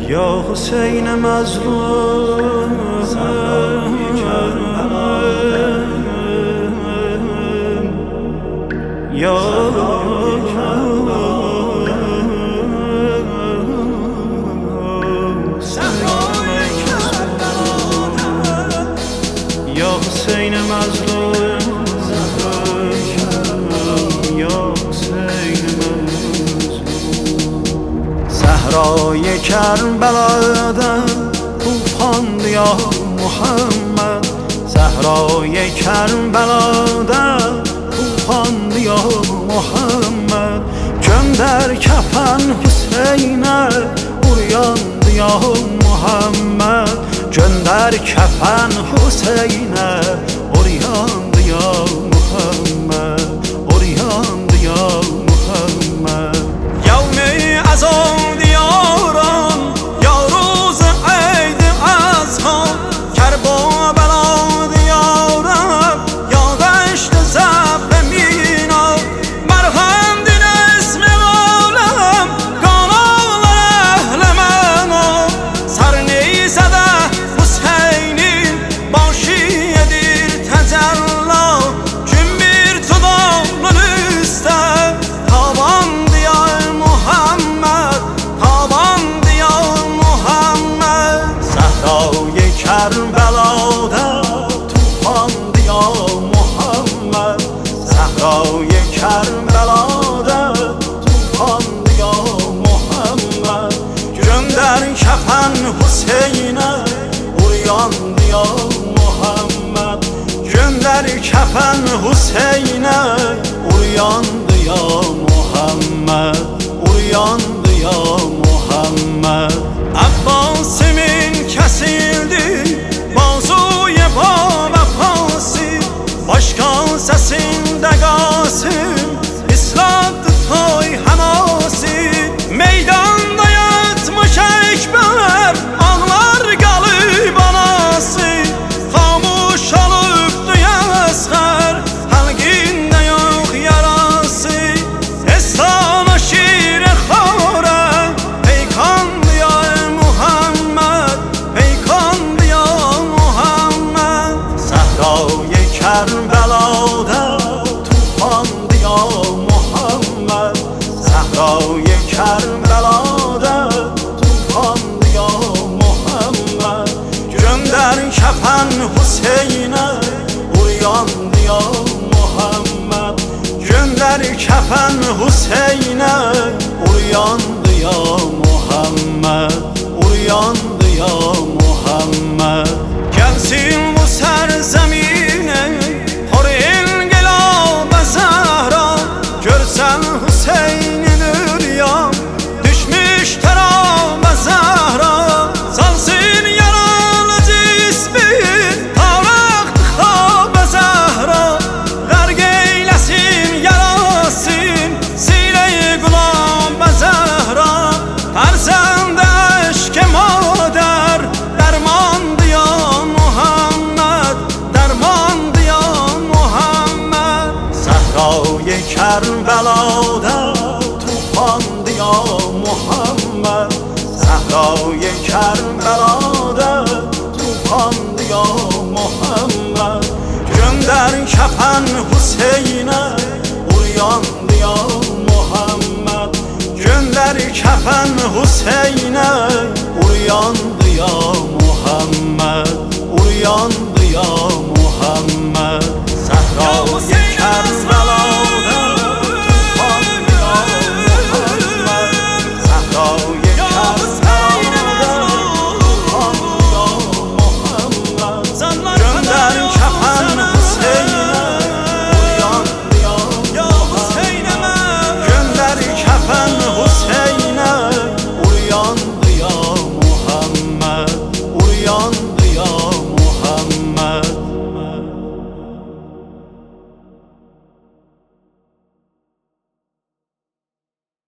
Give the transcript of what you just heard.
یا حسین مظلوم یا حسین مظلوم یا حسین مظلوم صحرای کربلا در طوفان یا محمد صحرای کربلا در طوفان یا محمد جان در کفن حسین عریان یا محمد جان در کفن حسین عریان یا محمد عریان یا محمد یوم عزا دیاران یا روز عید اضحی کربلا دیارم یا دشت زب مینا مرهم دین اسم عالم کانال اهل منا سر نیزده حسینی باشی دیر تجلا جنبیر تو دانسته تابان دیا محمد تابان دیا محمد صحرای کربلا در طوفان دیا محمد صحرای کربلا در طوفان دیا محمد جان در کفن حسین عریان دیا محمد جان در کفن حسین عریان دیا محمد عریان دیا محمد عباس من کسیلدی بازوی با وفاسی باشکان سسین دگاسیم اسلات تای حماسی میدان dayat مشک بر ağlar qalıb anası xamuş olub duyasqar halqində yox yarası estana şir xora peykan diya Muhammed peykan diya Muhammed sahroy kerbelada tufan diya Muhammed sahroy kerbelada tufan diya Muhammed جان در کفن حسین عریان دیا محمد جان در کفن حسین عریان دیا محمد عریان دیا محمد gelsin bu سرزمینه پر انقلاب زهرا görsen Hüseyin'in üryam düşmüş terab zehra salsın yaralı cismin tavrak tıxab zehra gərq eyləsin yarasın silə-i qulab zehra fərzənd eşq madər dərman diya Muhammed dərman diya Muhammed sahroy کربلا طوفان دیا محمد صحرای کربلا طوفان دیا محمد جان در کفن حسین عریان دیا محمد جان در کفن حسین عریان دیا محمد عریان دیا